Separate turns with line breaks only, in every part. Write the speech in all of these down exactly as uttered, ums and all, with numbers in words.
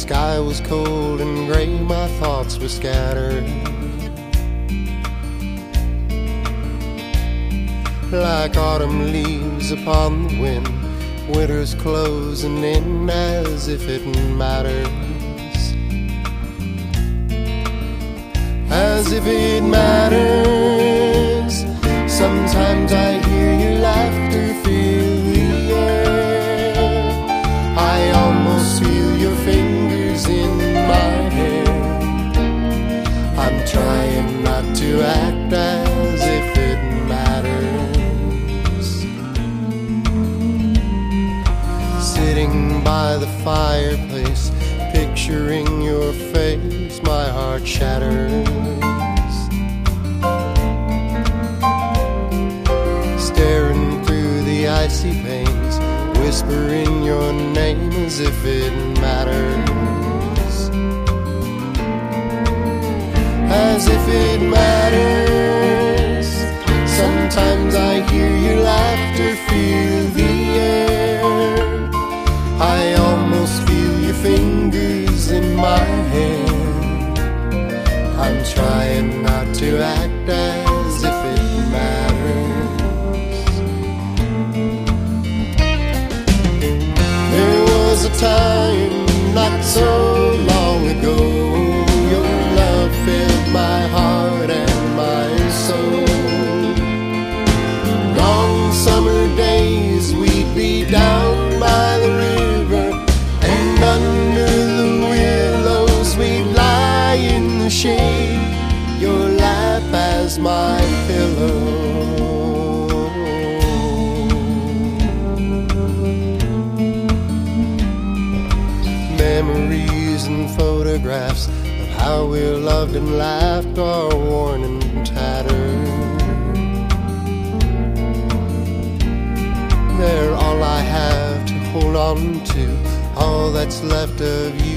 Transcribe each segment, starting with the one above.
sky was cold and gray, my thoughts were scattered. Like autumn leaves upon the wind, winter's closing in as if it matters. As if it matters. Sometimes I hear your laughter fill the air. I almost feel your fingers in my hair. I'm trying not to act as if it matters. Sitting by the fireplace, picturing your face, my heart shatters. Staring through the icy panes, whispering your name as if it matters. As if it matters. Sometimes I hear your laughter fill the air. I almost feel your fingers in my hair. I'm trying not to act as if it matters. There was a time not so long ago, your love filled my heart and my soul. Long summer days we'd be down by the river, and under the willows we'd lie in the shade, your lap as my pillow. Memories and photographs of how we loved and laughed are worn and tattered. They're all I have to hold on to, all that's left of you.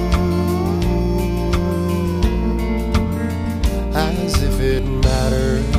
As if it matters.